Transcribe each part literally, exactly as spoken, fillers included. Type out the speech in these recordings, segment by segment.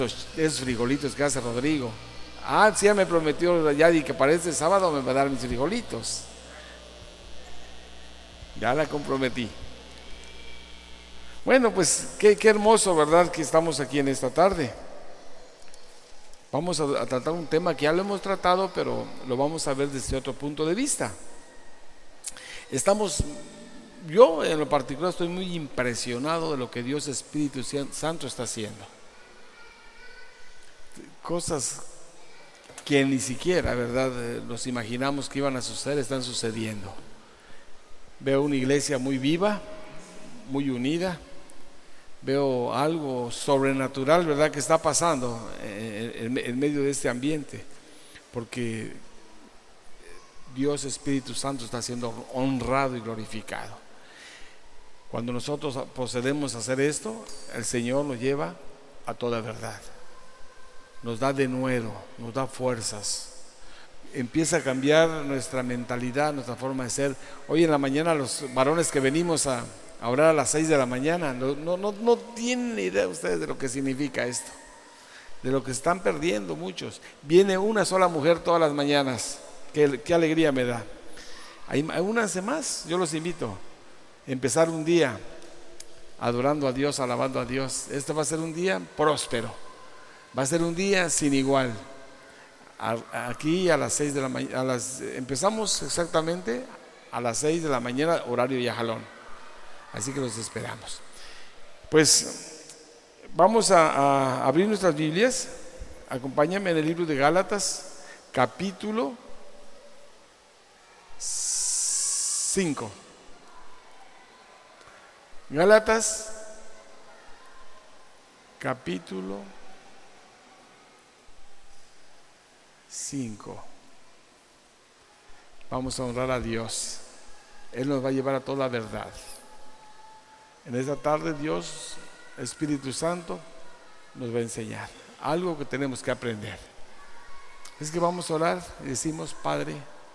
esos frijolitos que hace Rodrigo. Ah, sí, ya me prometió Yadi que para este sábado me va a dar mis frijolitos. Ya la comprometí. Bueno, pues qué, qué hermoso, ¿verdad? Que estamos aquí en esta tarde. Vamos a, a tratar un tema que ya lo hemos tratado, pero lo vamos a ver desde otro punto de vista. Estamos, yo en lo particular estoy muy impresionado de lo que Dios Espíritu Santo está haciendo. Cosas que ni siquiera, ¿verdad?, nos imaginamos que iban a suceder, están sucediendo. Veo una iglesia muy viva, muy unida. Veo algo sobrenatural, ¿verdad?, que está pasando en, en, en medio de este ambiente, porque Dios Espíritu Santo está siendo honrado y glorificado. Cuando nosotros procedemos a hacer esto, el Señor nos lleva a toda verdad, nos da de nuevo, nos da fuerzas, empieza a cambiar nuestra mentalidad, nuestra forma de ser. Hoy en la mañana los varones que venimos a a orar a las seis de la mañana, no, no, no, no tienen idea ustedes de lo que significa esto, de lo que están perdiendo muchos. Viene una sola mujer todas las mañanas, qué, qué alegría me da. Hay, únanse más, yo los invito a empezar un día adorando a Dios, alabando a Dios. Este va a ser un día próspero, va a ser un día sin igual. A, aquí a las seis de la mañana, empezamos exactamente a las seis de la mañana, horario Yajalón. Así que los esperamos. Pues vamos a, a abrir nuestras Biblias. Acompáñame en el libro de Gálatas, capítulo cinco. Gálatas, capítulo cinco. Vamos a honrar a Dios. Él nos va a llevar a toda la verdad. En esta tarde Dios, Espíritu Santo, nos va a enseñar algo que tenemos que aprender. Es que vamos a orar y decimos: Padre,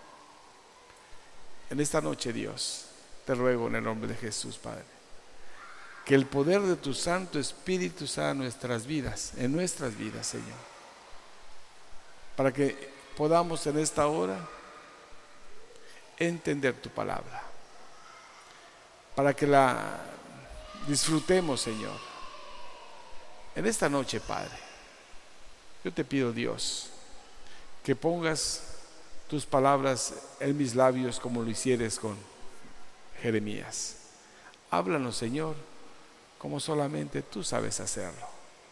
en esta noche, Dios, te ruego en el nombre de Jesús, Padre, que el poder de tu Santo Espíritu sea en nuestras vidas, en nuestras vidas, Señor, para que podamos en esta hora entender tu palabra, para que la disfrutemos, Señor. En esta noche, Padre, yo te pido, Dios, que pongas tus palabras en mis labios como lo hicieres con Jeremías. Háblanos, Señor, como solamente tú sabes hacerlo.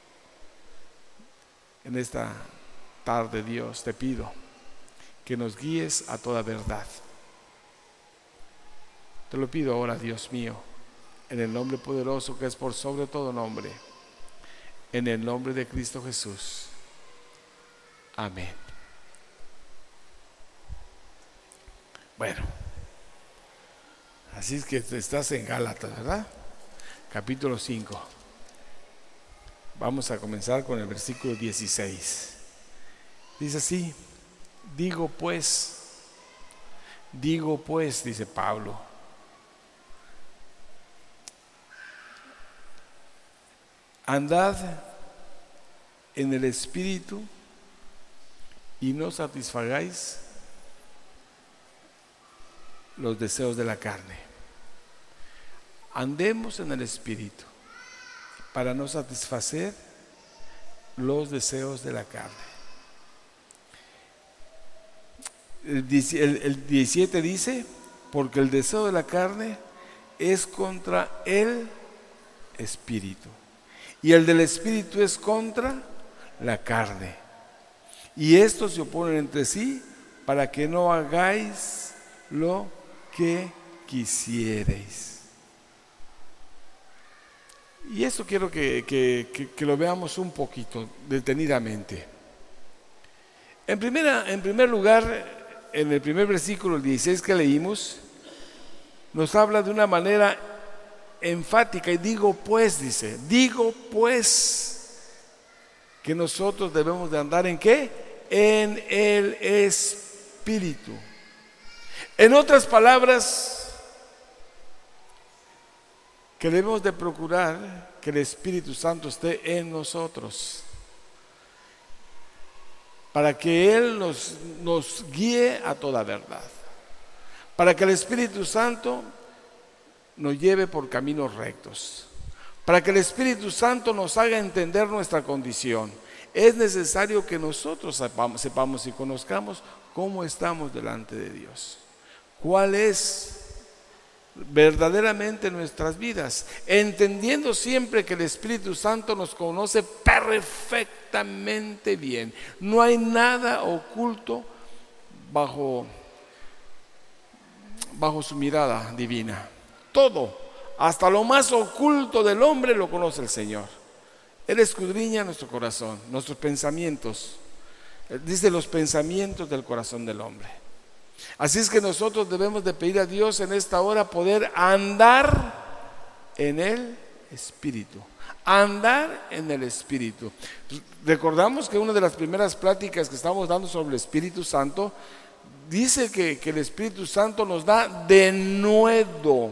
En esta tarde, Dios, te pido que nos guíes a toda verdad. Te lo pido ahora, Dios mío, en el nombre poderoso que es por sobre todo nombre, en el nombre de Cristo Jesús. Amén. Bueno, así es que estás en Gálatas, ¿verdad? Capítulo cinco. Vamos a comenzar con el versículo dieciséis. Dice así: digo pues, digo pues, dice Pablo, andad en el Espíritu y no satisfagáis los deseos de la carne. Andemos en el Espíritu para no satisfacer los deseos de la carne. El diecisiete dice: porque el deseo de la carne es contra el Espíritu, y el del Espíritu es contra la carne, y estos se oponen entre sí para que no hagáis lo que quisiereis. Y esto quiero que, que, que, que lo veamos un poquito detenidamente. En, primera, en primer lugar, en el primer versículo, el dieciséis que leímos, nos habla de una manera enfática, y digo pues, dice, digo pues, que nosotros debemos de andar ¿en qué? En el Espíritu. En otras palabras, que debemos de procurar que el Espíritu Santo esté en nosotros. para que Él nos, nos guíe a toda verdad, para que el Espíritu Santo nos lleve por caminos rectos, para que el Espíritu Santo nos haga entender nuestra condición. Es necesario que nosotros sepamos, sepamos y conozcamos cómo estamos delante de Dios, cuál es verdaderamente nuestras vidas, entendiendo siempre que el Espíritu Santo nos conoce perfectamente bien. No hay nada oculto bajo, bajo su mirada divina. Todo, hasta lo más oculto del hombre, lo conoce el Señor. Él escudriña nuestro corazón, nuestros pensamientos. Dice los pensamientos del corazón del hombre. Así es que nosotros debemos de pedir a Dios en esta hora poder andar en el Espíritu. Andar en el Espíritu. Recordamos que una de las primeras pláticas que estamos dando sobre el Espíritu Santo dice que, que el Espíritu Santo nos da denuedo,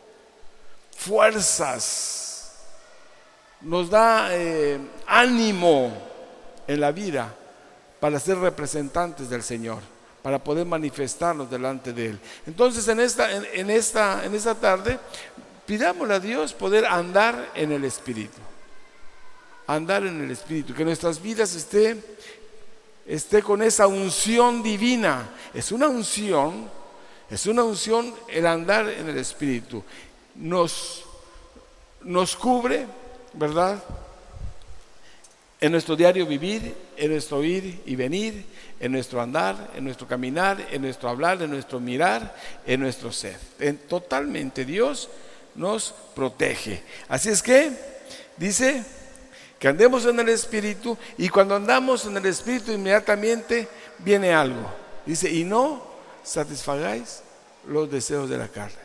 fuerzas, nos da eh, ánimo en la vida para ser representantes del Señor, para poder manifestarnos delante de Él. Entonces en esta, en, en esta, en esta tarde pidámosle a Dios poder andar en el Espíritu, andar en el Espíritu, que nuestras vidas esté, esté con esa unción divina. Es una unción, es una unción el andar en el Espíritu. Nos, nos cubre, ¿verdad?, en nuestro diario vivir, en nuestro ir y venir, en nuestro andar, en nuestro caminar, en nuestro hablar, en nuestro mirar, en nuestro ser. En, totalmente Dios nos protege. Así es que dice que andemos en el Espíritu, y cuando andamos en el Espíritu inmediatamente viene algo. Dice, y no satisfagáis los deseos de la carne.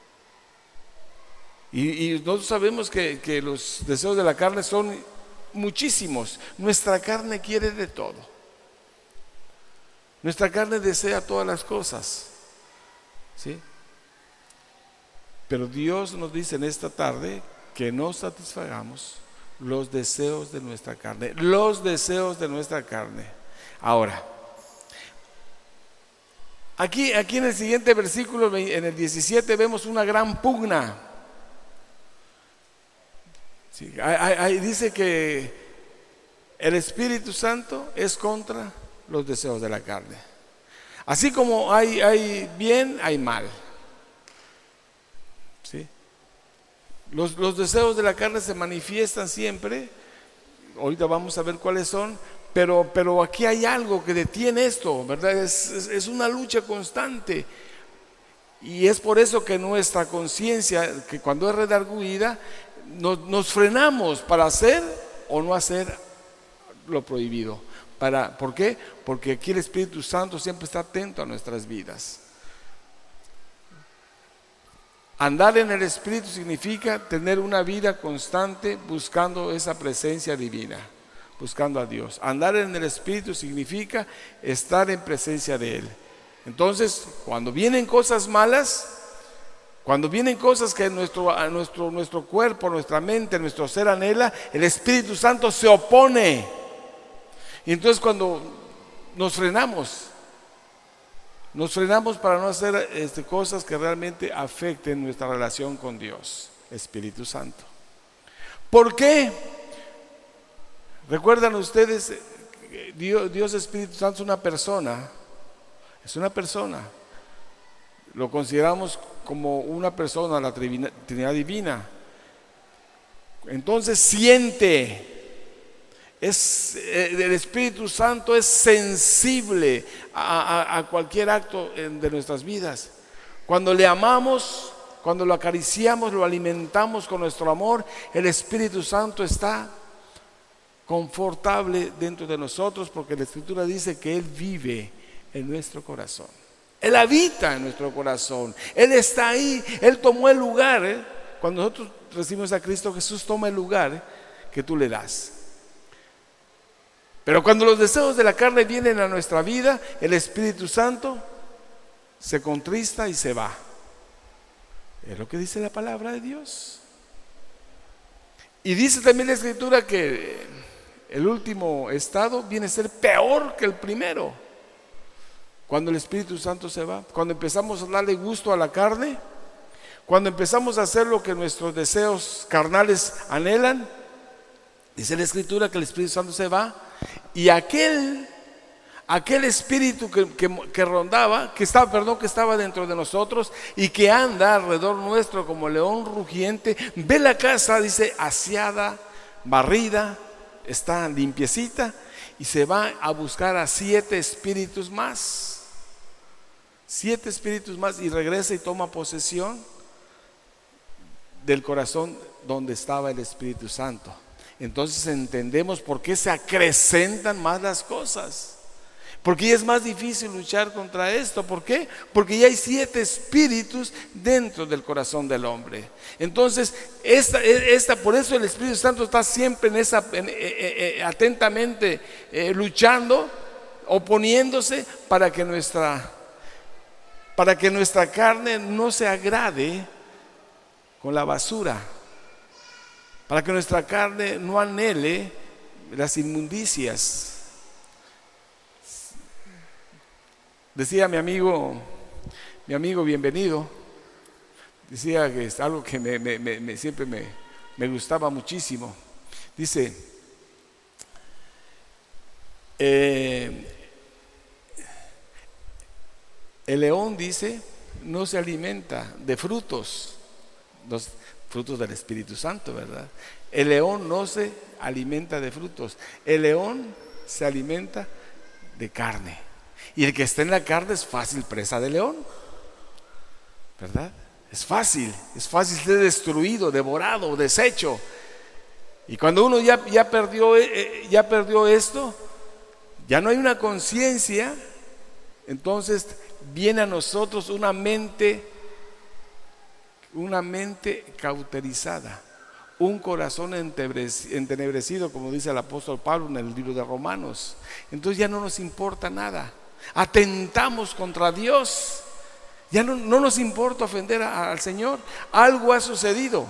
Y, y nosotros sabemos que, que los deseos de la carne son muchísimos. Nuestra carne quiere de todo. Nuestra carne desea todas las cosas, ¿sí? Pero Dios nos dice en esta tarde que no satisfagamos los deseos de nuestra carne, los deseos de nuestra carne. Ahora, aquí, aquí en el siguiente versículo, en el diecisiete, vemos una gran pugna. Sí, ahí, ahí dice que el Espíritu Santo es contra los deseos de la carne. Así como hay, hay bien, hay mal. ¿Sí? Los, los deseos de la carne se manifiestan siempre. Ahorita vamos a ver cuáles son. Pero, pero aquí hay algo que detiene esto, ¿verdad? Es, es, es una lucha constante. Y es por eso que nuestra conciencia, que cuando es redarguida, nos, nos frenamos para hacer o no hacer lo prohibido. Para, ¿por qué? Porque aquí el Espíritu Santo siempre está atento a nuestras vidas. Andar en el Espíritu significa tener una vida constante buscando esa presencia divina, buscando a Dios. Andar en el Espíritu significa estar en presencia de Él. Entonces, cuando vienen cosas malas, cuando vienen cosas que nuestro, a nuestro, nuestro cuerpo, nuestra mente, nuestro ser anhela, el Espíritu Santo se opone. Y entonces cuando nos frenamos, nos frenamos para no hacer este, cosas que realmente afecten nuestra relación con Dios, Espíritu Santo. ¿Por qué? Recuerdan ustedes, Dios, Dios Espíritu Santo es una persona, es una persona. Lo consideramos como una persona, la Trinidad Divina. Entonces siente. Es, el Espíritu Santo es sensible a, a, a cualquier acto de nuestras vidas. Cuando le amamos, cuando lo acariciamos, lo alimentamos con nuestro amor, el Espíritu Santo está confortable dentro de nosotros, porque la Escritura dice que Él vive en nuestro corazón. Él habita en nuestro corazón. Él está ahí. Él tomó el lugar, ¿eh? Cuando nosotros recibimos a Cristo, Jesús toma el lugar, ¿eh?, que tú le das. Pero cuando los deseos de la carne vienen a nuestra vida, el Espíritu Santo se contrista y se va. Es lo que dice la palabra de Dios. Y dice también la Escritura que el último estado viene a ser peor que el primero. Cuando el Espíritu Santo se va, cuando empezamos a darle gusto a la carne, cuando empezamos a hacer lo que nuestros deseos carnales anhelan, dice la Escritura que el Espíritu Santo se va y aquel, aquel espíritu que, que, que rondaba, que estaba, perdón, que estaba dentro de nosotros y que anda alrededor nuestro como león rugiente, ve la casa, dice, aseada, barrida, está limpiecita y se va a buscar a siete espíritus más, siete espíritus más y regresa y toma posesión del corazón donde estaba el Espíritu Santo. Entonces entendemos por qué se acrecentan más las cosas, porque es más difícil luchar contra esto. ¿Por qué? Porque ya hay siete espíritus dentro del corazón del hombre. Entonces esta, esta, por eso el Espíritu Santo está siempre en esa, en, eh, eh, atentamente eh, luchando, oponiéndose para que nuestra, para que nuestra carne no se agrade con la basura, para que nuestra carne no anhele las inmundicias. Decía mi amigo, mi amigo bienvenido, decía que es algo que me, me, me, siempre me, me gustaba muchísimo. Dice, eh, el león, dice, no se alimenta de frutos, los frutos del Espíritu Santo, ¿verdad? El león no se alimenta de frutos, el león se alimenta de carne. Y el que está en la carne es fácil presa del león, ¿verdad? Es fácil, es fácil ser destruido, devorado, deshecho. Y cuando uno ya, ya, perdió, ya perdió esto, ya no hay una conciencia, entonces viene a nosotros una mente, una mente cauterizada, un corazón entenebrecido, como dice el apóstol Pablo en el libro de Romanos. Entonces ya no nos importa nada, atentamos contra Dios, ya no, no nos importa ofender a, al Señor. Algo ha sucedido.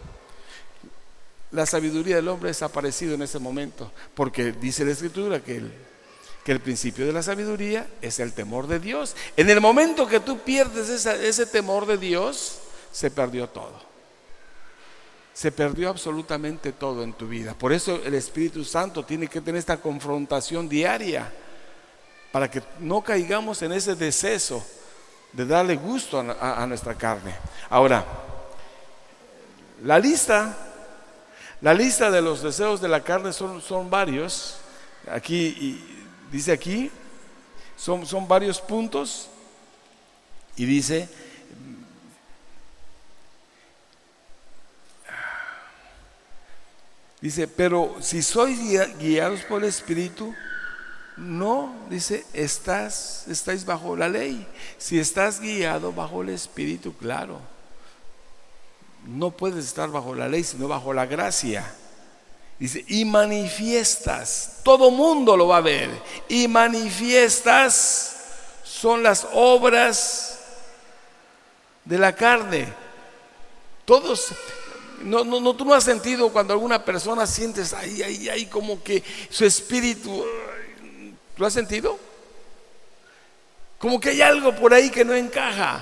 La sabiduría del hombre ha desaparecido en ese momento, porque dice la Escritura que el, que el principio de la sabiduría es el temor de Dios. En el momento que tú pierdes esa, ese temor de Dios, se perdió todo. Se perdió absolutamente todo en tu vida. Por eso el Espíritu Santo tiene que tener esta confrontación diaria, para que no caigamos en ese deceso de darle gusto a, a, a nuestra carne. Ahora, la lista, la lista de los deseos de la carne son, son varios. Aquí y, dice aquí, son, son varios puntos, y dice, dice, pero si sois guiados por el Espíritu, no, dice, estás, estáis bajo la ley. Si estás guiado bajo el Espíritu, claro, no puedes estar bajo la ley, sino bajo la gracia. Dice, y manifiestas, todo mundo lo va a ver, y manifiestas son las obras de la carne. Todos, no, no, no, tú no has sentido cuando alguna persona sientes ahí, ahí, ahí, como que su espíritu, ¿lo has sentido? Como que hay algo por ahí que no encaja.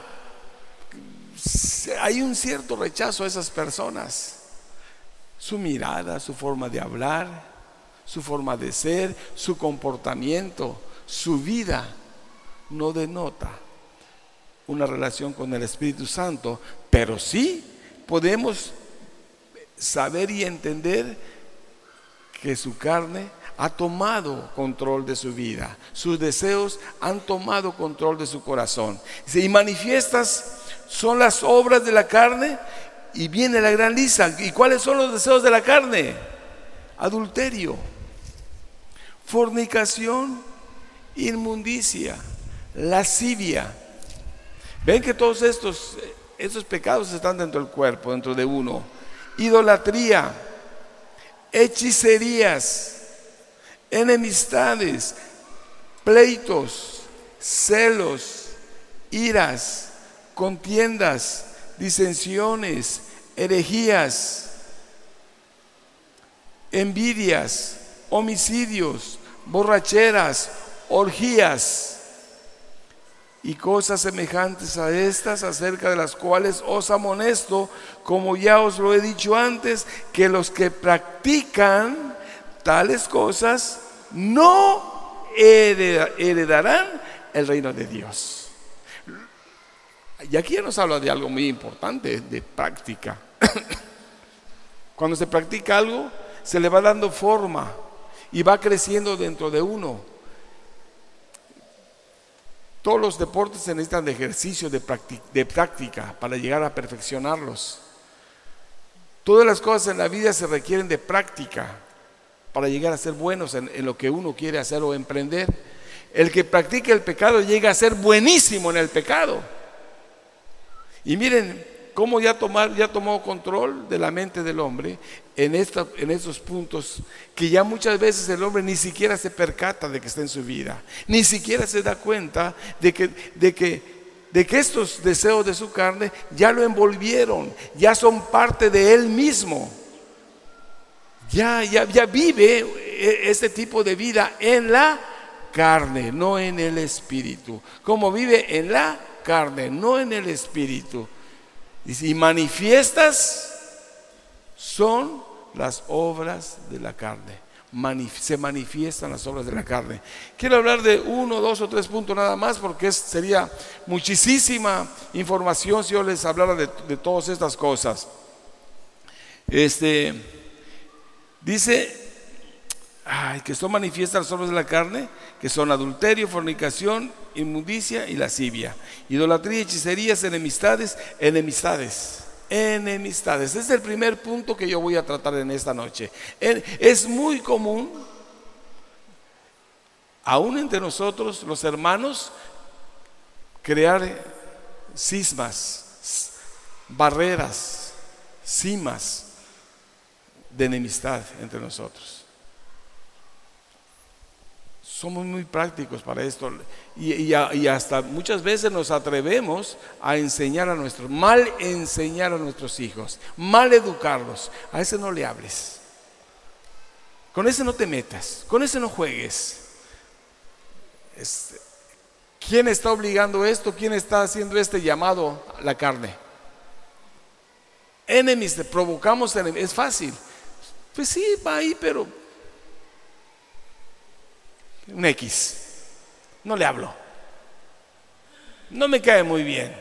Hay un cierto rechazo a esas personas. Su mirada, su forma de hablar, su forma de ser, su comportamiento, su vida no denota una relación con el Espíritu Santo, pero sí podemos saber y entender que su carne ha tomado control de su vida, sus deseos han tomado control de su corazón. Dice, y manifiestas son las obras de la carne. Y viene la gran lista. ¿Y cuáles son los deseos de la carne? Adulterio, fornicación, inmundicia, lascivia. Ven que todos estos, estos pecados están dentro del cuerpo, dentro de uno. Idolatría, hechicerías, enemistades, pleitos, celos, iras, contiendas, disensiones, herejías, envidias, homicidios, borracheras, orgías y cosas semejantes a estas, acerca de las cuales os amonesto, como ya os lo he dicho antes, que los que practican tales cosas no heredarán el reino de Dios. Y aquí ya nos habla de algo muy importante, de práctica. Cuando se practica algo, se le va dando forma y va creciendo dentro de uno. Todos los deportes se necesitan de ejercicio, de práctica, de práctica para llegar a perfeccionarlos. Todas las cosas en la vida se requieren de práctica para llegar a ser buenos en, en lo que uno quiere hacer o emprender. El que practica el pecado llega a ser buenísimo en el pecado. Y miren cómo ya, tomar, ya tomó control de la mente del hombre en, esta, en estos puntos que ya muchas veces el hombre ni siquiera se percata de que está en su vida, ni siquiera se da cuenta de que, de que, de que estos deseos de su carne ya lo envolvieron, ya son parte de él mismo. Ya, ya, ya vive este tipo de vida en la carne, no en el espíritu. Como vive en la carne, no en el espíritu. Y manifiestas son las obras de la carne. Manif- se manifiestan las obras de la carne. Quiero hablar de uno, dos o tres puntos nada más, porque es, sería muchísima información si yo les hablara de, de todas estas cosas. Este dice ay, que son manifiestas las obras de la carne, que son adulterio, fornicación, inmundicia y lascivia, idolatría, hechicerías, enemistades, enemistades, enemistades. Este es el primer punto que yo voy a tratar en esta noche. Es muy común, aún entre nosotros, los hermanos, crear cismas, barreras, cimas de enemistad entre nosotros. Somos muy prácticos para esto y, y, y hasta muchas veces nos atrevemos a enseñar a nuestros, mal enseñar a nuestros hijos, mal educarlos. A ese no le hables, con ese no te metas, con ese no juegues. Este, ¿quién está obligando esto? ¿Quién está haciendo este llamado a la carne? Enemies, provocamos enemies. Es fácil, pues sí, va ahí, pero un X, no le hablo, no me cae muy bien.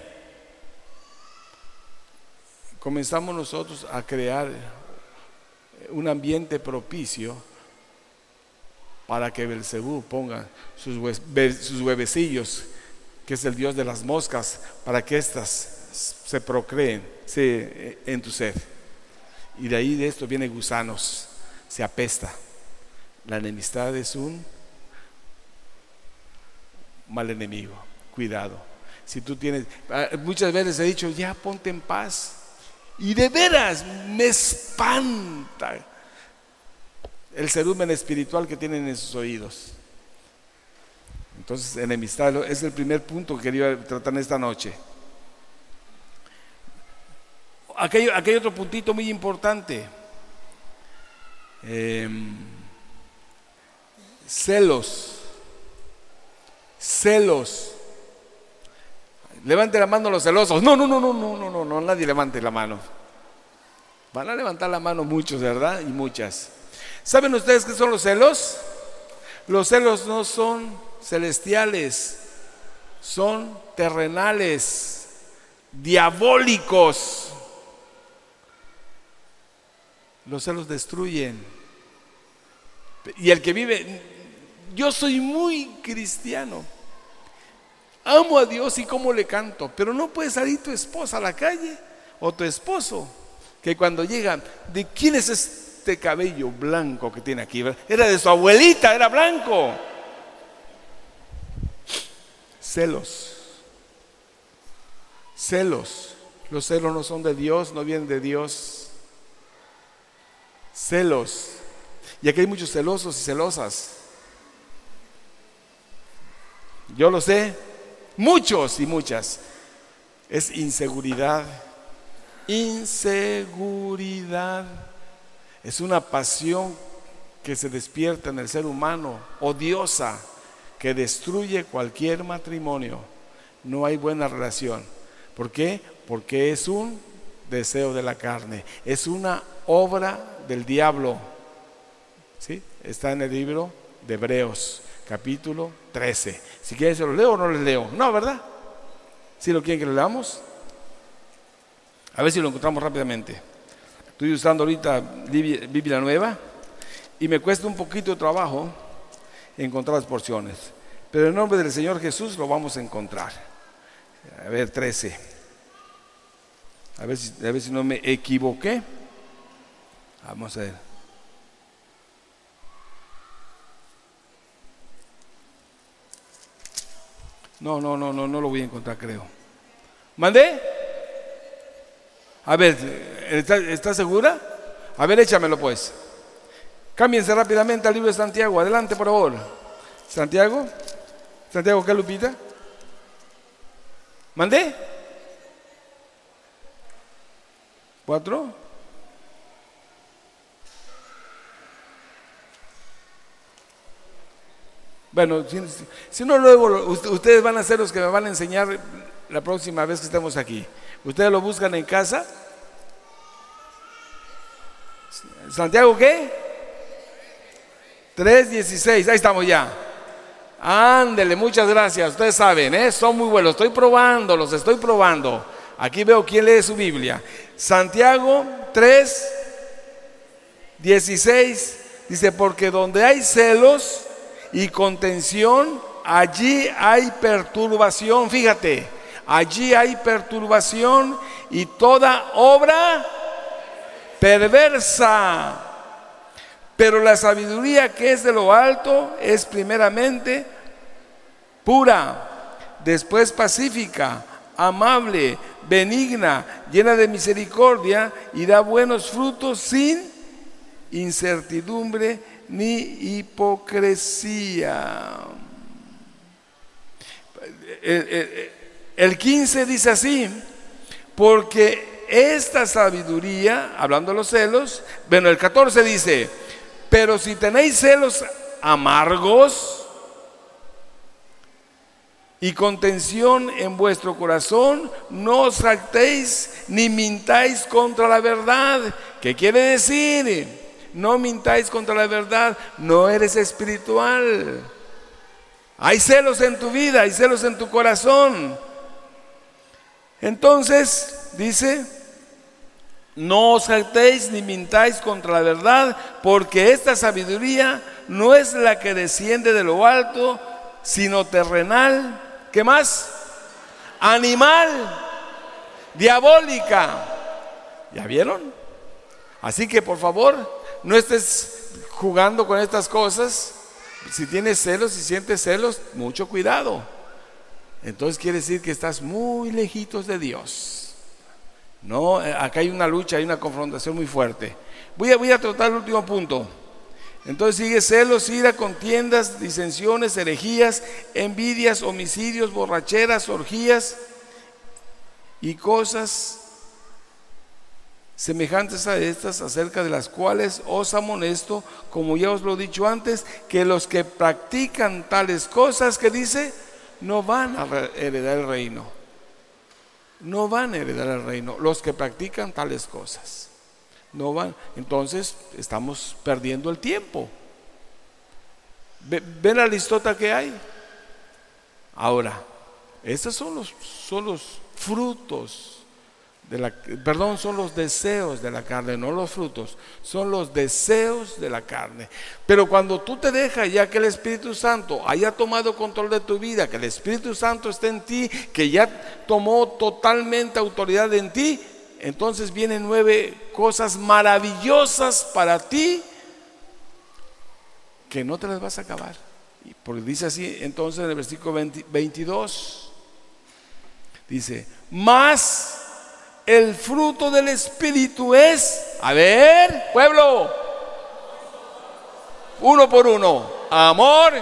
Comenzamos nosotros a crear un ambiente propicio para que Belcebú ponga sus, hue- sus huevecillos, que es el dios de las moscas, para que éstas se procreen se, en tu ser. Y de ahí de esto viene gusanos, se apesta. La enemistad es un mal enemigo. Cuidado. Si tú tienes, muchas veces he dicho, ya ponte en paz, y de veras me espanta el cerumen espiritual que tienen en sus oídos. Entonces, enemistad es el primer punto que quería tratar en esta noche. Aquí hay, aquí hay otro puntito muy importante. eh, celos. Celos. Levante la mano los celosos. No, no, no, no, no, no, no, no, nadie levante la mano. Van a levantar la mano muchos, ¿verdad? Y muchas. ¿Saben ustedes qué son los celos? Los celos no son celestiales, son terrenales, diabólicos. Los celos destruyen. Y el que vive, yo soy muy cristiano, amo a Dios y cómo le canto, pero no puede salir tu esposa a la calle o tu esposo, que cuando llegan, ¿de quién es este cabello blanco que tiene aquí? Era de su abuelita, era blanco. Celos. Celos. Los celos no son de Dios, no vienen de Dios. Celos. Y aquí hay muchos celosos y celosas. Yo lo sé, muchos y muchas. Es inseguridad. Inseguridad. Es una pasión que se despierta en el ser humano, odiosa, que destruye cualquier matrimonio. No hay buena relación. ¿Por qué? Porque es un deseo de la carne, es una obra del diablo. ¿Sí? Está en el libro de Hebreos, capítulo trece. Si quieren se lo leo o no les leo. No, ¿verdad? ¿Sí lo quieren que lo leamos? A ver si lo encontramos rápidamente. Estoy usando ahorita Biblia Nueva y me cuesta un poquito de trabajo encontrar las porciones, pero en el nombre del Señor Jesús lo vamos a encontrar. A ver, trece. A ver si, a ver si no me equivoqué. Vamos a ver. No, no, no, no, no lo voy a encontrar, creo. ¿Mandé? A ver, ¿está, está segura? A ver, échamelo pues. Cámbiense rápidamente al libro de Santiago. Adelante, por favor. Santiago. Santiago, ¿qué, Lupita? ¿Mandé? ¿Cuatro? Bueno, si, si no, luego ustedes van a ser los que me van a enseñar la próxima vez que estemos aquí. Ustedes lo buscan en casa. ¿Santiago qué? tres dieciséis, ahí estamos ya. Ándele, muchas gracias. Ustedes saben, ¿eh? Son muy buenos. Estoy probando, los estoy probando. Aquí veo quién lee su Biblia. Santiago tres dieciséis dice: porque donde hay celos y contención, allí hay perturbación. Fíjate, allí hay perturbación y toda obra perversa. Pero la sabiduría que es de lo alto es primeramente pura, después pacífica, amable, benigna, llena de misericordia y da buenos frutos sin incertidumbre ni hipocresía. El, el, el quince dice así: porque esta sabiduría, hablando de los celos, bueno, el catorce dice: pero si tenéis celos amargos y contención en vuestro corazón, no os jactéis ni mintáis contra la verdad. ¿Qué quiere decir? No mintáis contra la verdad. No eres espiritual. Hay celos en tu vida, hay celos en tu corazón. Entonces dice: no os jactéis ni mintáis contra la verdad, porque esta sabiduría no es la que desciende de lo alto, sino terrenal. ¿Qué más? Animal, diabólica. ¿Ya vieron? Así que por favor, no estés jugando con estas cosas. Si tienes celos, si sientes celos, mucho cuidado. Entonces quiere decir que estás muy lejitos de Dios. No, acá hay una lucha, hay una confrontación muy fuerte. Voy a, voy a tratar el último punto. Entonces sigue: celos, ira, contiendas, disensiones, herejías, envidias, homicidios, borracheras, orgías y cosas semejantes a estas, acerca de las cuales os amonesto, como ya os lo he dicho antes, que los que practican tales cosas, que dice, no van a heredar el reino. No van a heredar el reino. Los que practican tales cosas no van. Entonces estamos perdiendo el tiempo. ¿Ven la listota que hay? Ahora, estos son los, son los frutos de la, perdón, son los deseos de la carne, no los frutos, son los deseos de la carne. Pero cuando tú te dejas ya que el Espíritu Santo haya tomado control de tu vida, que el Espíritu Santo esté en ti, que ya tomó totalmente autoridad en ti, entonces vienen nueve cosas maravillosas para ti que no te las vas a acabar. Porque dice así entonces en el versículo veintidós, dice: más el fruto del Espíritu es, a ver, pueblo, uno por uno: amor,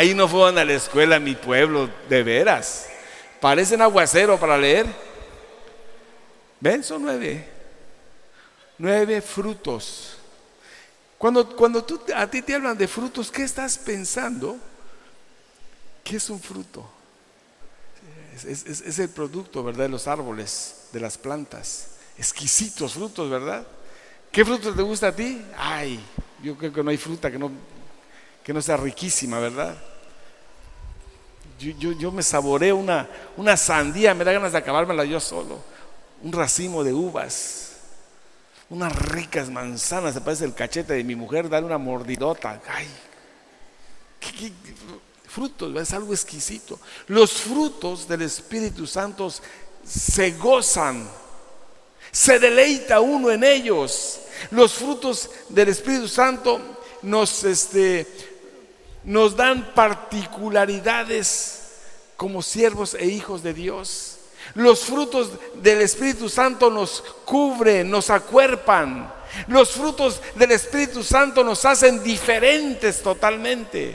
Ahí no fueron a la escuela, mi pueblo, de veras. Parecen aguacero para leer. ¿Ven? Son nueve. Nueve frutos. Cuando, cuando tú, a ti te hablan de frutos, ¿qué estás pensando? ¿Qué es un fruto? Es, es, es el producto, ¿verdad? De los árboles, de las plantas. Exquisitos frutos, ¿verdad? ¿Qué fruto te gusta a ti? Ay, yo creo que no hay fruta que no, que no sea riquísima, ¿verdad? Yo, yo, yo me saboreo una, una sandía, me da ganas de acabármela yo solo. Un racimo de uvas, unas ricas manzanas, se parece el cachete de mi mujer, darle una mordidota. Ay, ¿qué, qué, frutos, es algo exquisito. Los frutos del Espíritu Santo se gozan, se deleita uno en ellos. Los frutos del Espíritu Santo nos, este, nos dan particularidades como siervos e hijos de Dios. Los frutos del Espíritu Santo nos cubren, nos acuerpan. Los frutos del Espíritu Santo nos hacen diferentes totalmente.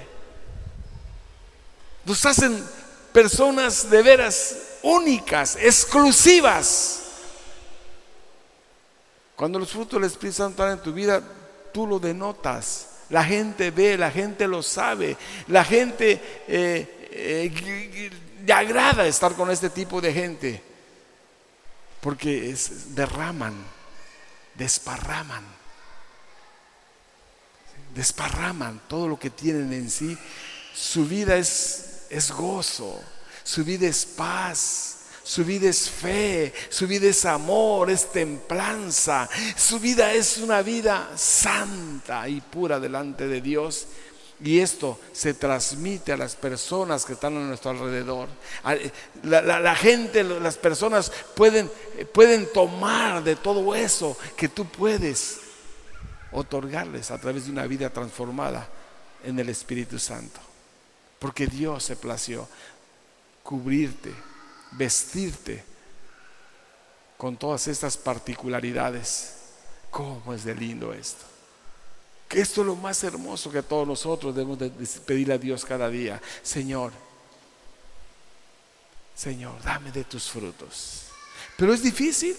Nos hacen personas de veras únicas, exclusivas. Cuando los frutos del Espíritu Santo están en tu vida, tú lo denotas. La gente ve, la gente lo sabe. La gente eh, eh, le agrada estar con este tipo de gente, porque es, derraman, desparraman, desparraman todo lo que tienen en sí. Su vida es, es gozo, su vida es paz, su vida es fe, su vida es amor, es templanza. Su vida es una vida santa y pura delante de Dios. Y esto se transmite a las personas que están a nuestro alrededor. La, la, la gente, las personas pueden, pueden tomar de todo eso que tú puedes otorgarles a través de una vida transformada en el Espíritu Santo. Porque Dios se plació cubrirte, vestirte con todas estas particularidades. ¿Cómo es de lindo esto? Que esto es lo más hermoso que todos nosotros debemos de pedirle a Dios cada día. Señor, Señor, dame de tus frutos. Pero es difícil.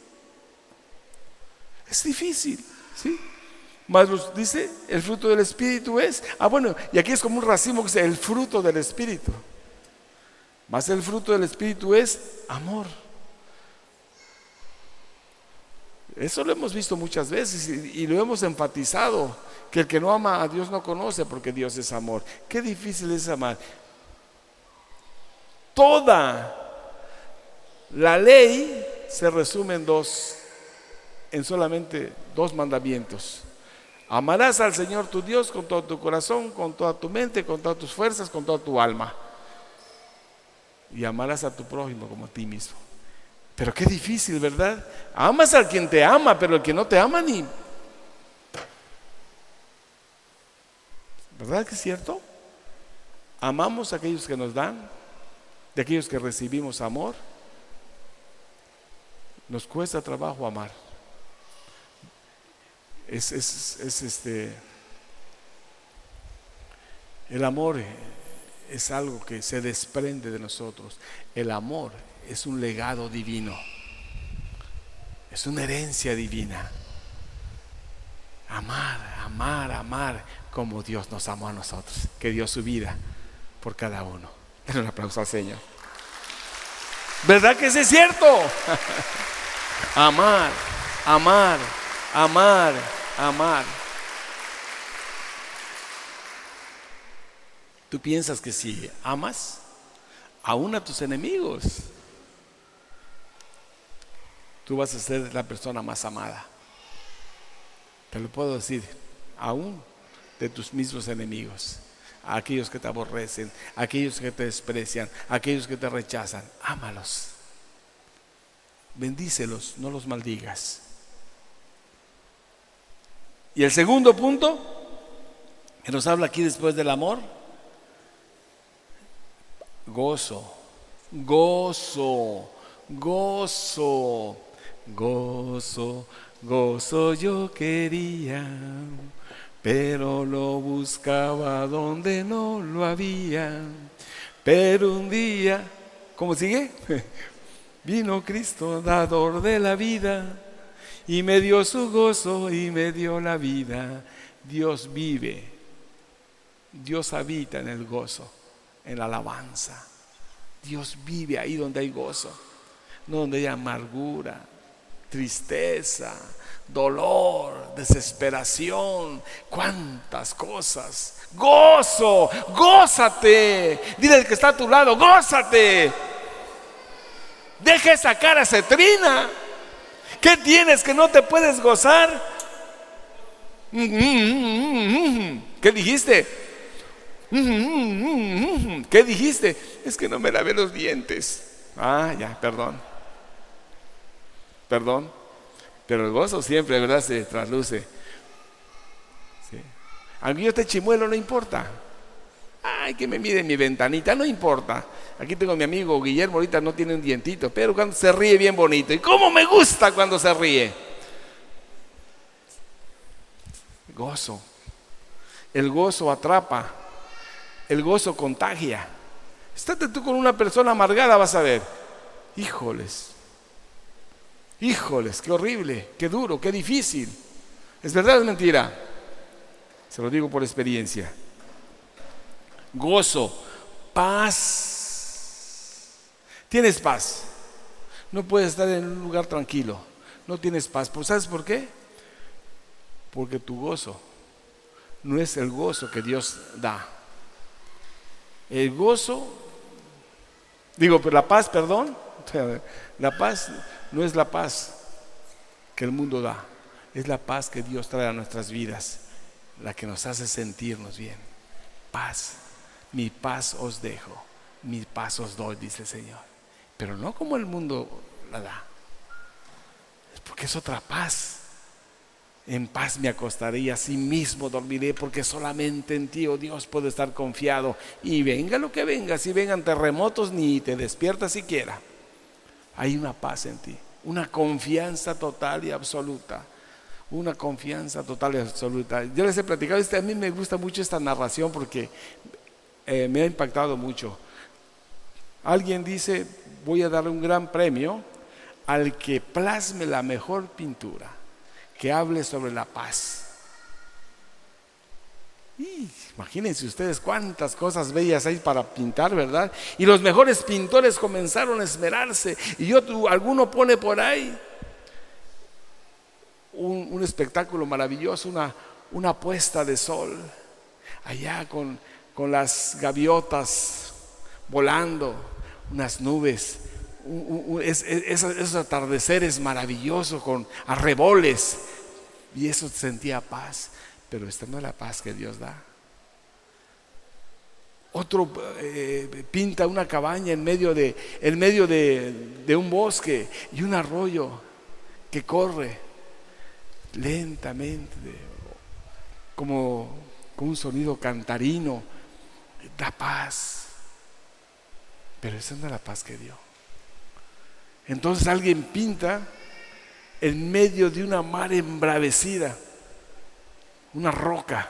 Es difícil, ¿sí? Mas los, dice, el fruto del Espíritu es, ah bueno, y aquí es como un racimo que dice el fruto del Espíritu. Mas el fruto del Espíritu es amor. Eso lo hemos visto muchas veces y, y lo hemos enfatizado, que el que no ama a Dios no conoce, porque Dios es amor. Qué difícil es amar. Toda la ley se resume en dos, en solamente dos mandamientos. Amarás al Señor tu Dios con todo tu corazón, con toda tu mente, con todas tus fuerzas, con toda tu alma. Y amarás a tu prójimo como a ti mismo. Pero qué difícil, ¿verdad? Amas a quien te ama, pero el que no te ama ni... ¿Verdad que es cierto? Amamos a aquellos que nos dan, de aquellos que recibimos amor. Nos cuesta trabajo amar. Es, es, es este... El amor es algo que se desprende de nosotros. El amor es un legado divino, es una herencia divina. Amar, amar, amar como Dios nos amó a nosotros, que dio su vida por cada uno. Den un aplauso al Señor. ¿Verdad que eso es cierto? Amar, amar, amar, amar. ¿Tú piensas que si amas aún a tus enemigos, tú vas a ser la persona más amada? Te lo puedo decir, aún de tus mismos enemigos, a aquellos que te aborrecen, a aquellos que te desprecian, a aquellos que te rechazan, ámalos, bendícelos, no los maldigas. Y el segundo punto que nos habla aquí después del amor: gozo, gozo, gozo, gozo, gozo yo quería, pero lo buscaba donde no lo había. Pero un día, ¿cómo sigue? Vino Cristo, dador de la vida, y me dio su gozo y me dio la vida. Dios vive, Dios habita en el gozo, en la alabanza. Dios vive ahí donde hay gozo, no donde hay amargura, tristeza, dolor, desesperación, cuántas cosas. Gozo, gózate. Dile al que está a tu lado, gózate. Deja esa cara cetrina. ¿Qué tienes que no te puedes gozar? ¿Qué dijiste? ¿Qué dijiste? Es que no me lavé los dientes. Ah, ya, perdón. Perdón. Pero el gozo siempre, ¿verdad?, se trasluce. Sí. A mí este chimuelo no importa. Ay, que me mide mi ventanita, no importa. Aquí tengo a mi amigo Guillermo, ahorita no tiene un dientito, pero cuando se ríe bien bonito. Y cómo me gusta cuando se ríe. Gozo. El gozo atrapa. El gozo contagia. Estate tú con una persona amargada, vas a ver. Híjoles. Híjoles, qué horrible, qué duro, qué difícil. ¿Es verdad o es mentira? Se lo digo por experiencia. Gozo, paz. Tienes paz. No puedes estar en un lugar tranquilo. No tienes paz. ¿Sabes por qué? Porque tu gozo no es el gozo que Dios da. El gozo, digo, pero la paz, perdón, la paz no es la paz que el mundo da, es la paz que Dios trae a nuestras vidas, la que nos hace sentirnos bien. Paz, mi paz os dejo, mi paz os doy, dice el Señor, pero no como el mundo la da, porque es otra paz. En paz me acostaré y así mismo dormiré, porque solamente en ti, oh Dios, puedo estar confiado. Y venga lo que venga, si vengan terremotos, ni te despiertas siquiera. Hay una paz en ti, una confianza total y absoluta. Una confianza total y absoluta. Yo les he platicado, a mí me gusta mucho esta narración porque eh, me ha impactado mucho. Alguien dice, voy a darle un gran premio al que plasme la mejor pintura, que hable sobre la paz. Y imagínense ustedes cuántas cosas bellas hay para pintar, ¿verdad? Y los mejores pintores comenzaron a esmerarse. Y otro, alguno pone por ahí un, un espectáculo maravilloso, una, una puesta de sol, allá con, con las gaviotas volando, unas nubes, un, un, es, es, esos atardeceres maravillosos con arreboles. Y eso sentía paz. Pero esta no es la paz que Dios da. Otro eh, pinta una cabaña en medio, de, en medio de, de un bosque y un arroyo que corre lentamente, como con un sonido cantarino. Da paz. Pero esa no es la paz que dio. Entonces alguien pinta en medio de una mar embravecida una roca,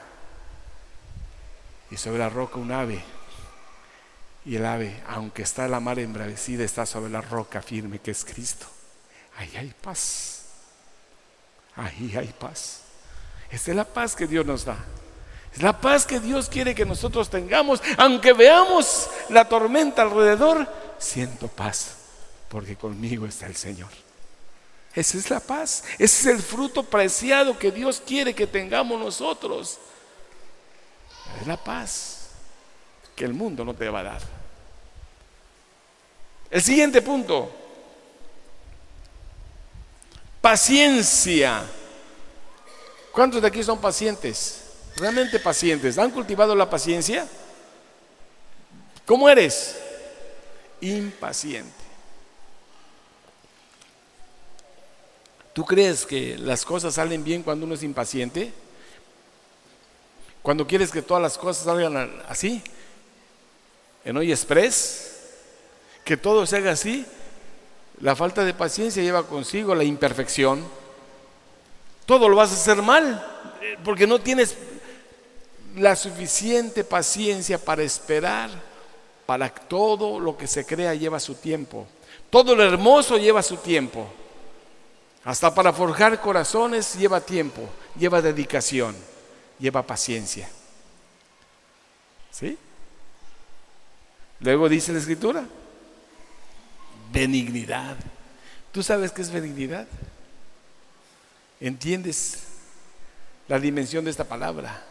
y sobre la roca un ave, y el ave, aunque está la mar embravecida, está sobre la roca firme que es Cristo. Ahí hay paz, ahí hay paz. Esta es la paz que Dios nos da, es la paz que Dios quiere que nosotros tengamos. Aunque veamos la tormenta alrededor, siento paz, porque conmigo está el Señor. Esa es la paz, ese es el fruto preciado que Dios quiere que tengamos nosotros. Es la paz que el mundo no te va a dar. El siguiente punto: paciencia. ¿Cuántos de aquí son pacientes? Realmente pacientes. ¿Han cultivado la paciencia? ¿Cómo eres? Impaciente. ¿Tú crees que las cosas salen bien cuando uno es impaciente? Cuando quieres que todas las cosas salgan así, en hoy express, que todo se haga así. La falta de paciencia lleva consigo la imperfección. Todo lo vas a hacer mal, porque no tienes la suficiente paciencia para esperar. Para todo lo que se crea lleva su tiempo. Todo lo hermoso lleva su tiempo. Hasta para forjar corazones lleva tiempo, lleva dedicación, lleva paciencia. ¿Sí? Luego dice la Escritura, benignidad. ¿Tú sabes qué es benignidad? ¿Entiendes la dimensión de esta palabra?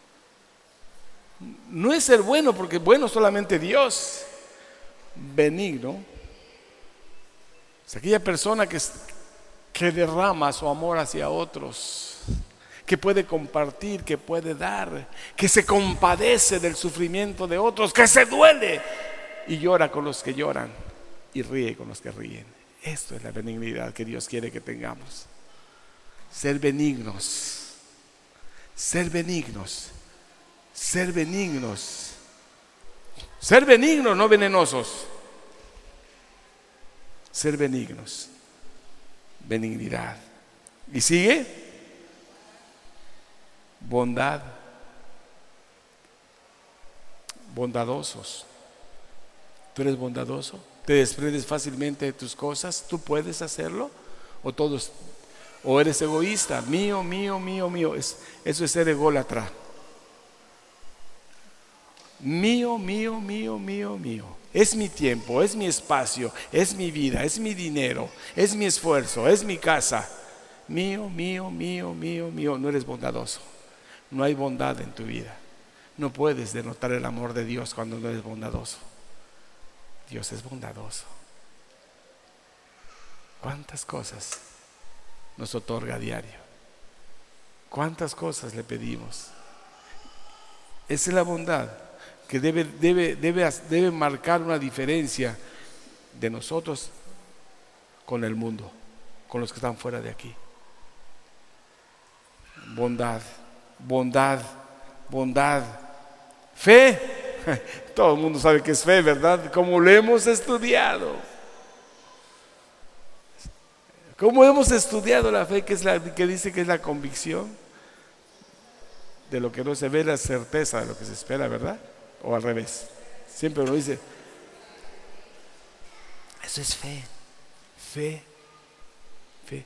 No es ser bueno, porque bueno solamente Dios. Benigno es aquella persona que, que derrama su amor hacia otros, que puede compartir, que puede dar, que se compadece del sufrimiento de otros, que se duele y llora con los que lloran y ríe con los que ríen. Esto es la benignidad que Dios quiere que tengamos. Ser benignos, ser benignos, ser benignos, ser benignos, no venenosos. Ser benignos, benignidad. ¿Y sigue? Bondad, bondadosos. ¿Tú eres bondadoso? ¿Te desprendes fácilmente de tus cosas? ¿Tú puedes hacerlo? ¿O todos, o eres egoísta? Mío, mío, mío, mío. Es, eso es ser ególatra. Mío, mío, mío, mío, mío. Es mi tiempo, es mi espacio, es mi vida, es mi dinero, es mi esfuerzo, es mi casa. Mío, mío, mío, mío, mío. No eres bondadoso. No hay bondad en tu vida. No puedes denotar el amor de Dios cuando no eres bondadoso. Dios es bondadoso. ¿Cuántas cosas nos otorga a diario? ¿Cuántas cosas le pedimos? Esa es la bondad que debe, debe, debe, debe marcar una diferencia de nosotros con el mundo, con los que están fuera de aquí. Bondad, bondad, bondad. Fe, todo el mundo sabe que es fe, ¿verdad? Como lo hemos estudiado. ¿Cómo hemos estudiado la fe, que es la que dice que es la convicción de lo que no se ve, la certeza de lo que se espera, ¿verdad? O al revés. Siempre uno dice, eso es fe, fe, fe.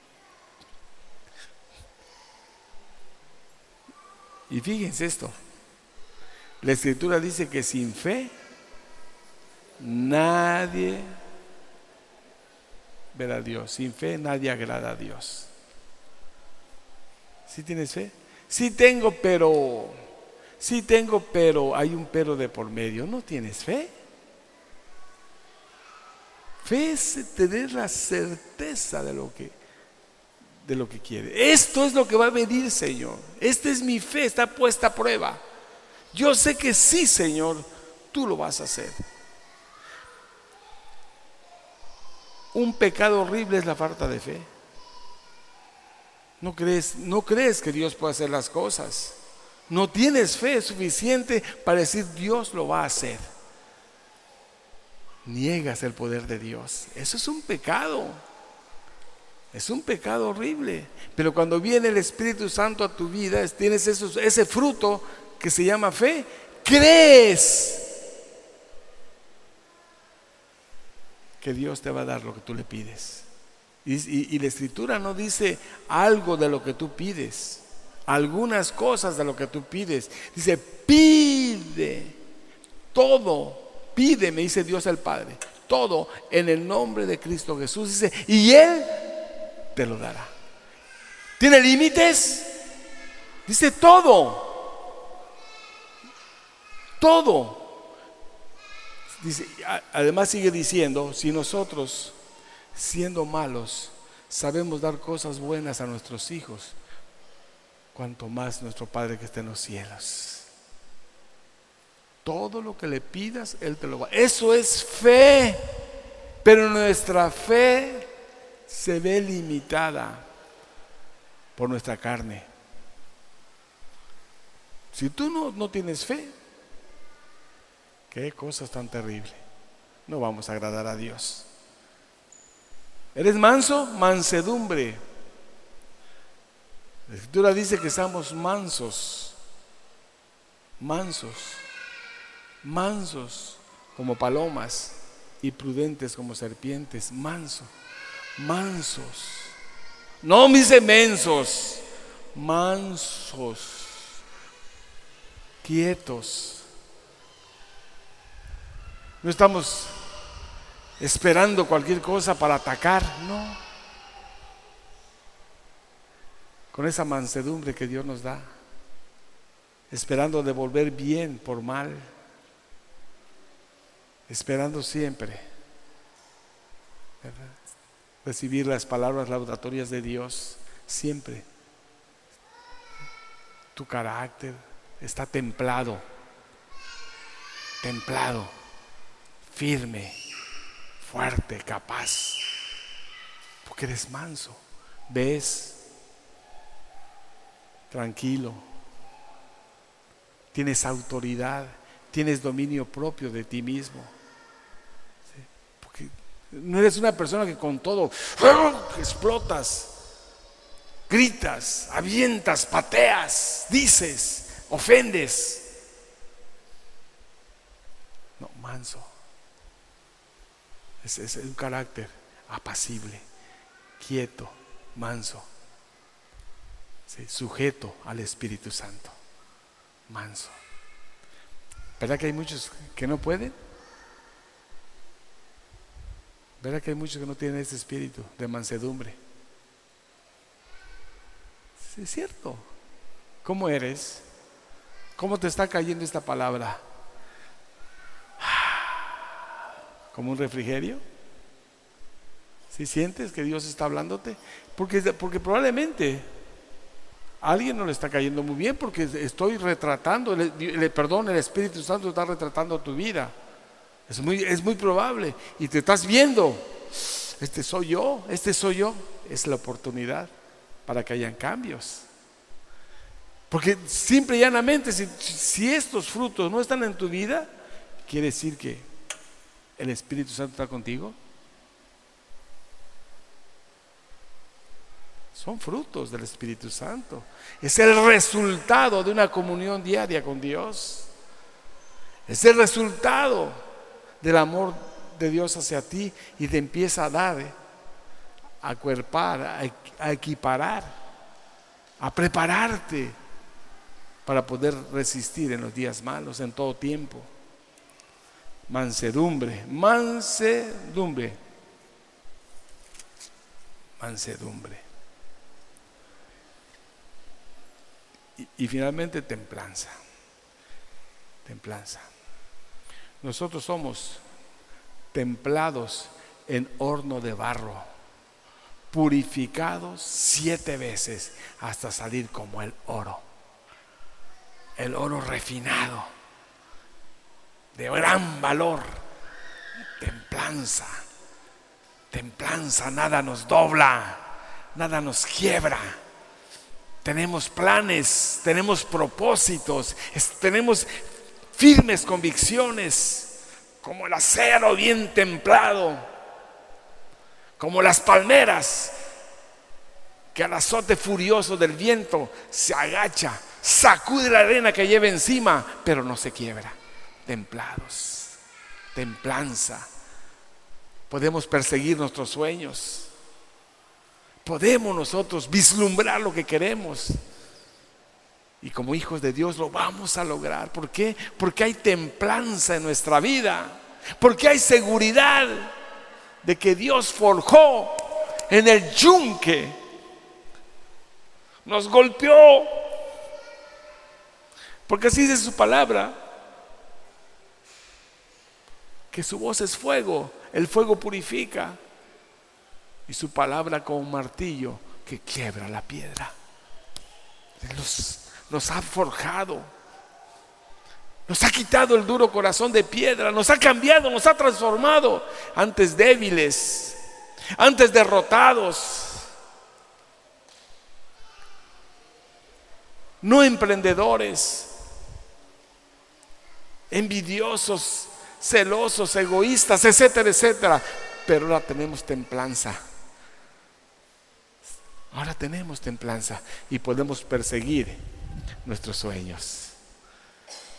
Y fíjense esto, la Escritura dice que sin fe nadie verá a Dios. Sin fe nadie agrada a Dios. ¿Sí tienes fe? Sí tengo, pero sí tengo, pero hay un pero de por medio. ¿No tienes fe? Fe es tener la certeza de lo que de lo que quiere. Esto es lo que va a venir, Señor. Esta es mi fe, está puesta a prueba. Yo sé que sí, Señor, tú lo vas a hacer. Un pecado horrible es la falta de fe. No crees, no crees que Dios puede hacer las cosas. No tienes fe suficiente para decir Dios lo va a hacer. Niegas el poder de Dios. Eso es un pecado. Es un pecado horrible. Pero cuando viene el Espíritu Santo a tu vida, tienes esos, ese fruto que se llama fe. Crees que Dios te va a dar lo que tú le pides. Y, y, y la Escritura no dice algo de lo que tú pides, algunas cosas de lo que tú pides. Dice, pide todo, pide, me dice Dios el Padre, todo en el nombre de Cristo Jesús. Dice, y Él te lo dará. ¿Tiene límites? Dice todo, todo. Dice, además sigue diciendo, si nosotros, siendo malos, sabemos dar cosas buenas a nuestros hijos, cuanto más nuestro Padre que está en los cielos. Todo lo que le pidas, Él te lo va. Eso es fe. Pero nuestra fe se ve limitada por nuestra carne. Si tú no, no tienes fe, qué cosas tan terribles. No vamos a agradar a Dios. ¿Eres manso? Mansedumbre. La Escritura dice que seamos mansos. mansos, mansos como palomas y prudentes como serpientes. Manso, mansos. No mis mensos, mansos, quietos. No estamos esperando cualquier cosa para atacar, no. Con esa mansedumbre que Dios nos da, esperando devolver bien por mal, esperando siempre, ¿verdad?, recibir las palabras laudatorias de Dios siempre. Tu carácter está templado, templado, firme, fuerte, capaz, porque eres manso, ves, tranquilo, tienes autoridad, tienes dominio propio de ti mismo. ¿Sí? Porque no eres una persona que con todo explotas, gritas, avientas, pateas, dices, ofendes. No, manso. Es, es un carácter apacible, quieto, manso, ¿sí?, sujeto al Espíritu Santo, manso. ¿Verdad que hay muchos que no pueden? ¿Verdad que hay muchos que no tienen ese espíritu de mansedumbre? Sí, es cierto. ¿Cómo eres? ¿Cómo te está cayendo esta palabra? ¿Como un refrigerio? ¿Sí sientes que Dios está hablándote? Porque, porque probablemente a alguien no le está cayendo muy bien, porque estoy retratando, le, le, perdón, el Espíritu Santo está retratando tu vida. Es muy, es muy probable. Y te estás viendo, este soy yo, este soy yo. Es la oportunidad para que hayan cambios. Porque simple y llanamente, si, si estos frutos no están en tu vida, quiere decir que el Espíritu Santo está contigo. Son frutos del Espíritu Santo. Es el resultado de una comunión diaria con Dios. Es el resultado del amor de Dios hacia ti, y te empieza a dar, a acuerpar, a, a equiparar, a prepararte para poder resistir en los días malos, en todo tiempo. Mansedumbre, mansedumbre, mansedumbre. Y, y finalmente templanza, templanza. Nosotros somos templados en horno de barro, purificados siete veces hasta salir como el oro, el oro refinado, de gran valor. Templanza, templanza, nada nos dobla, nada nos quiebra. Tenemos planes, tenemos propósitos, es, tenemos firmes convicciones, como el acero bien templado, como las palmeras que al azote furioso del viento se agacha, sacude la arena que lleva encima, pero no se quiebra. Templados, templanza. Podemos perseguir nuestros sueños, podemos nosotros vislumbrar lo que queremos, y como hijos de Dios lo vamos a lograr. ¿Por qué? Porque hay templanza en nuestra vida, porque hay seguridad de que Dios forjó en el yunque, nos golpeó, porque así dice su palabra, que su voz es fuego, el fuego purifica, y su palabra como un martillo que quiebra la piedra. Nos, nos ha forjado, nos ha quitado el duro corazón de piedra, nos ha cambiado, nos ha transformado. Antes débiles, antes derrotados, no emprendedores, envidiosos, celosos, egoístas, etcétera, etcétera. Pero ahora tenemos templanza. Ahora tenemos templanza y podemos perseguir nuestros sueños.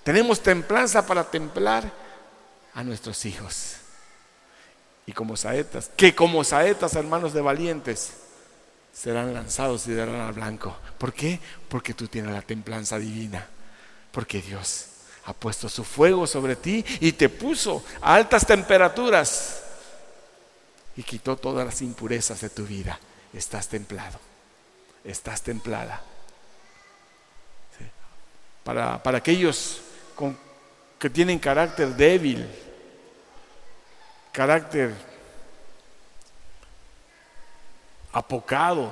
Tenemos templanza para templar a nuestros hijos. Y como saetas, que como saetas, hermanos, de valientes, serán lanzados y darán al blanco. ¿Por qué? Porque tú tienes la templanza divina. Porque Dios ha puesto su fuego sobre ti y te puso a altas temperaturas y quitó todas las impurezas de tu vida. Estás templado, estás templada. ¿Sí? Para, para aquellos con, que tienen carácter débil, carácter apocado,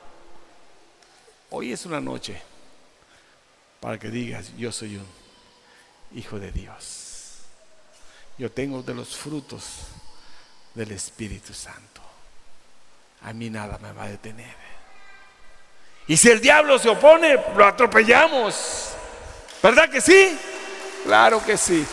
hoy es una noche para que digas: yo soy un hijo de Dios, yo tengo de los frutos del Espíritu Santo, a mí nada me va a detener. Y si el diablo se opone, lo atropellamos, ¿verdad que sí? Claro que sí.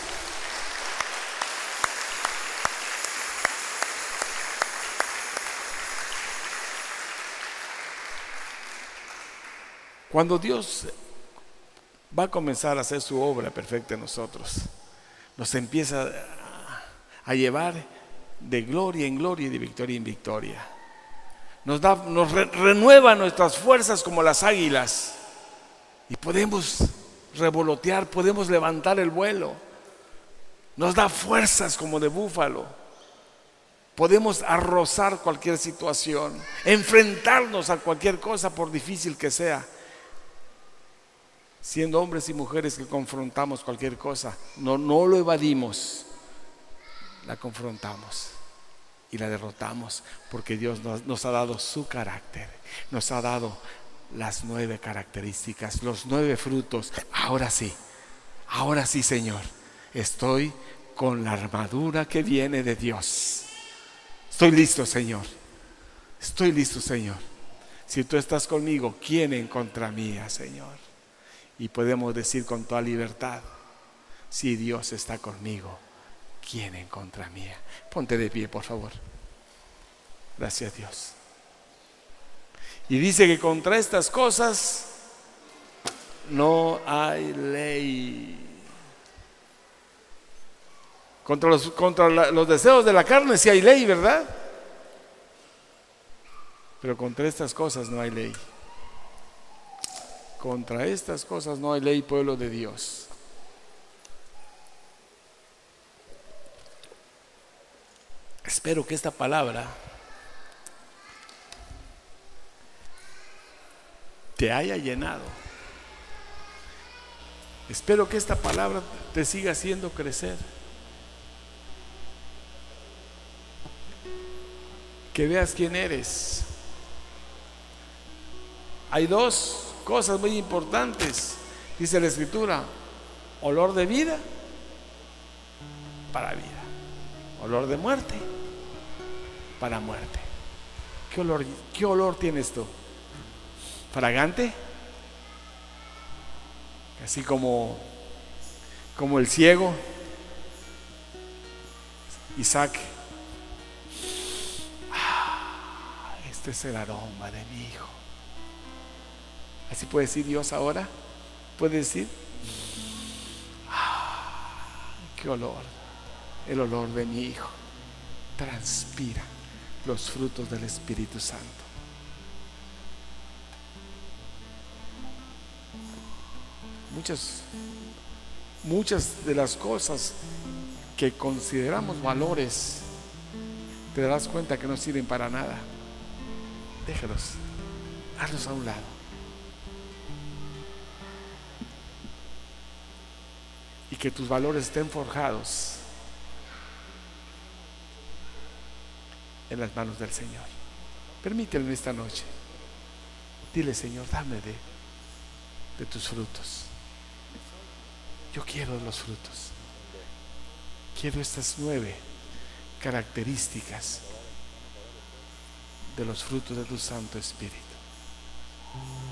Cuando Dios va a comenzar a hacer su obra perfecta en nosotros, nos empieza a llevar de gloria en gloria y de victoria en victoria. Nos da, nos re, renueva nuestras fuerzas como las águilas y podemos revolotear, podemos levantar el vuelo. Nos da fuerzas como de búfalo. Podemos arrozar cualquier situación, enfrentarnos a cualquier cosa por difícil que sea. Siendo hombres y mujeres que confrontamos cualquier cosa, no, no lo evadimos, la confrontamos y la derrotamos, porque Dios nos, nos ha dado su carácter, nos ha dado las nueve características, los nueve frutos. Ahora sí, ahora sí, Señor, estoy con la armadura que viene de Dios. Estoy listo, Señor, estoy listo, Señor. Si tú estás conmigo, ¿quién en contra mía, Señor? Y podemos decir con toda libertad: si Dios está conmigo, ¿quién en contra mía? Ponte de pie, por favor. Gracias, Dios. Y dice que contra estas cosas no hay ley. Contra los, contra la, los deseos de la carne sí hay ley, ¿verdad? Pero contra estas cosas no hay ley. Contra estas cosas no hay ley, pueblo de Dios. Espero que esta palabra te haya llenado. Espero que esta palabra te siga haciendo crecer. Que veas quién eres. Hay dos cosas muy importantes, dice la Escritura: olor de vida para vida, olor de muerte para muerte. ¿Qué olor, qué olor tienes tú? ¿Fragante? Así como, como el ciego Isaac. Ah, este es el aroma de mi hijo. Así puede decir Dios ahora. Puede decir: ah, qué olor, el olor de mi hijo. Transpira los frutos del Espíritu Santo. Muchas, muchas de las cosas que consideramos valores, te darás cuenta que no sirven para nada. Déjalos, hazlos a un lado. Y que tus valores estén forjados en las manos del Señor. Permítelo en esta noche. Dile: Señor, dame de, de tus frutos. Yo quiero de los frutos. Quiero estas nueve características de los frutos de tu Santo Espíritu.